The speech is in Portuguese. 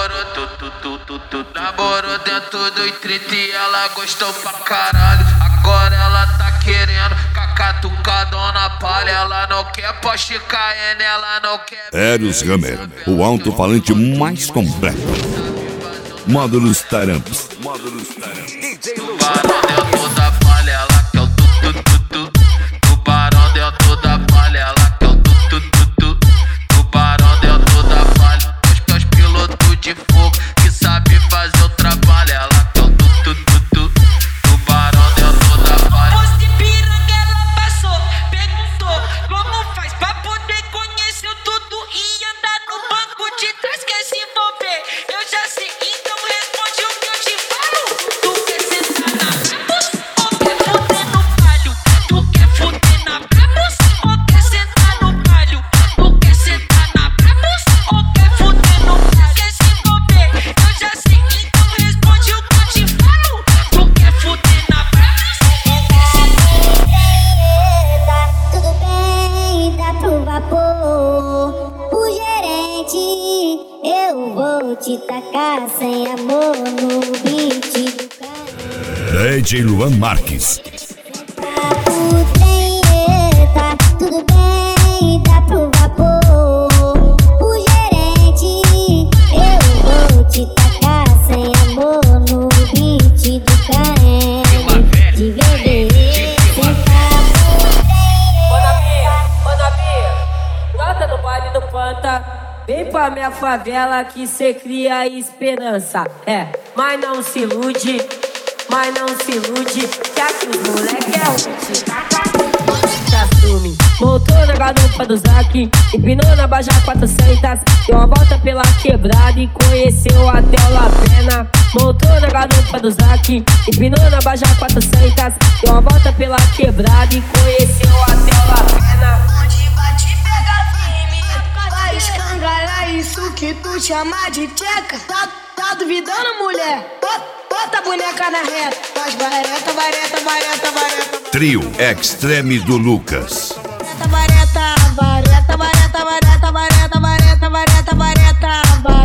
Namorou dentro do 30 e ela gostou pra caralho. Agora ela tá querendo cacatucadona palha. Ela não quer Porsche Cayenne, ela não quer Eros Hammer, o alto-falante mais completo. Módulos Taramps. Tubarão dentro da palha, ela quer o tu. Tubarão dentro da palha, ela quer o tu. Tubarão dentro da palha, os pilotos de fogo que sabe fazer o trabalho. Ela quer o tu. Tubarão dentro da palha. Posto de piranga ela passou, perguntou como faz pra poder conhecer tudo e andar no banco de trás. Quer se envolver? Eu já sei, então responde o que eu te falo. Tu quer sentar na Brabus ou quer fuder no palho? Tu quer fuder na Brabus ou quer sentar no palho? Tu quer sentar na Brabus ou quer fuder no palho? Quer se envolver? Eu já sei, então responde o que eu te falo. Tu quer fuder na Brabus ou quer sentar? Tudo bem, dá pro vapor. O gerente, eu vou te tacar sem amor no beat do cara. DJ Luan Marques. O trem, tá tudo bem, dá pro vapor. O gerente, eu vou te tacar sem amor no beat do cara. De bebê, sentar pro trem. Manda Bia, brota no baile do Panta. Vem pra minha favela que cê cria esperança. Mas não se ilude, que aqui os moleque é um se assume. Montou na garupa do Zac, empinou na Baja 400. Deu uma volta pela quebrada e conheceu até o La Pena. Montou na garupa do Zac, empinou na Baja 400. Deu uma volta pela quebrada e conheceu até o La Pena. Onde bate pega firme, vai escangalhar isso que tu chama de tcheca. Tá duvidando, mulher? Bota a boneca na reta. Faz vareta. Trio Extreme do Lucas. Vareta.